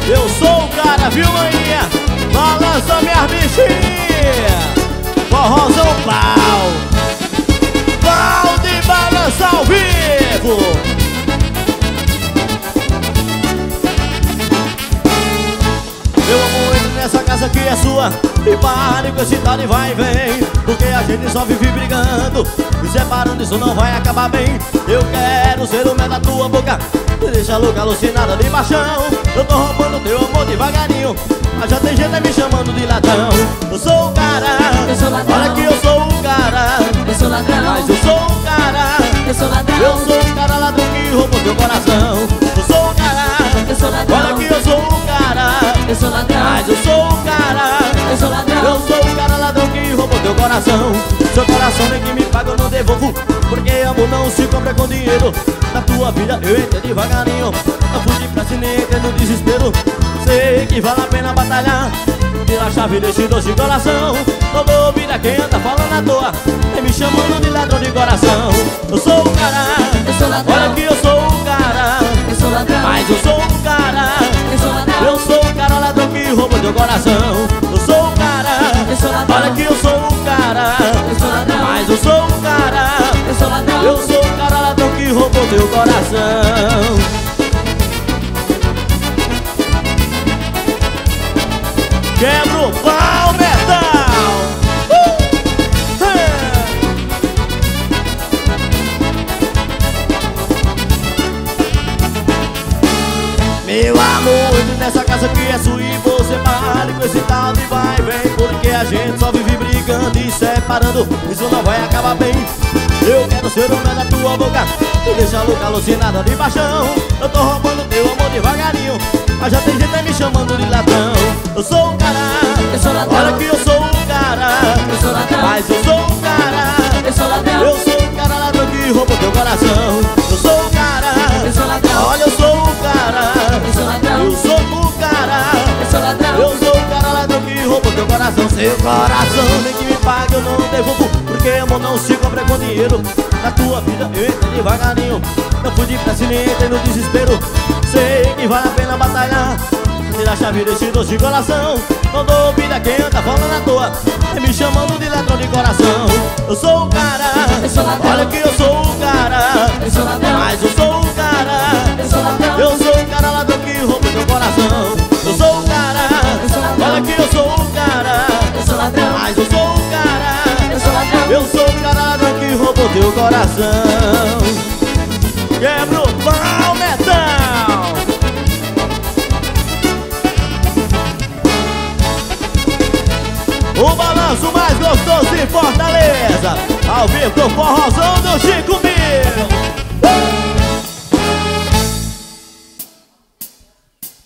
Eu sou o cara, viu, maninha? Balança minha bichinha. Forrozão pau. Pau de balança ao vivo. Eu amo muito nessa casa que é sua. E pare com esse tal de vai e vem, porque a gente só vive brigando e separando, isso não vai acabar bem. Eu quero ser o mel da tua boca, me deixa louca, alucinada de paixão. Eu tô roubando teu amor devagarinho, mas já tem gente me chamando de ladrão. Eu sou o cara, eu sou ladrão. Olha que eu sou o cara, eu sou ladrão. mas eu sou o cara, eu sou ladrão. Eu sou o cara ladrão que roubou teu coração. Eu sou o cara, eu sou ladrão. Olha que eu sou o cara, eu sou ladrão. mas eu sou o cara, eu sou ladrão. Eu sou o cara ladrão que roubou teu coração. Seu coração nem que me paga eu não devolvo, porque amor não se compra com dinheiro. Na tua vida eu entrei devagarinho, não fugi pra cima nem entrei no desespero. Sei que vale a pena batalhar, tira a chave desse doce coração. Não dou ouvido a quem anda falando à toa, nem me chamando de ladrão de coração. Eu sou o cara, eu sou ladrão. Olha que eu sou o cara, eu sou ladrão. mas eu sou o cara, eu sou ladrão. Eu sou o cara ladrão que roubou teu coração. Eu sou o cara, eu sou ladrão. Olha que eu sou o cara, eu sou ladrão. mas eu sou o cara, eu sou ladrão. Eu sou o cara ladrão que roubou teu coração. Quebra o pau, metal! Meu amor, entre nessa casa que é sua e você pare com esse tal de vai e vem, porque a gente só vive brigando e separando, isso não vai acabar bem. Eu quero ser o mel da tua boca, tu deixa louca, alucinada de paixão. Eu tô roubando teu amor devagarinho, mas já tem gente me chamando de ladrão. Eu sou o cara, eu sou ladrão. Olha que eu sou o cara, eu sou ladrão. mas eu sou o cara, eu sou ladrão. Eu sou o cara ladrão que roubou teu coração. Eu sou o cara, eu sou ladrão. Olha, eu sou o cara, eu sou ladrão. Eu sou o cara, eu sou ladrão. Eu sou o cara ladrão que roubou teu coração. Seu coração nem que me pague eu não devolvo, porque amor não se compra com dinheiro. Na tua vida eu entrei devagarinho, não fui de pressa nem entrei no desespero. Sei que vale a pena batalhar, tira a chave desse doce coração. Não dou ouvido a quem anda falando à toa, me chamando de ladrão de coração. Eu sou o cara, eu sou ladrão. Olha que eu sou o cara, eu sou ladrão. mas eu sou o cara, eu sou ladrão. Eu sou o cara ladrão que roubou teu coração. Eu sou o cara, eu sou ladrão. Olha que eu sou o cara, eu sou ladrão. mas eu sou o cara, eu sou ladrão. Eu sou o cara ladrão que roubou teu coração. Quebra o pau, metal! O balanço mais gostoso de Fortaleza, ao vivo com o forrozão do Chico.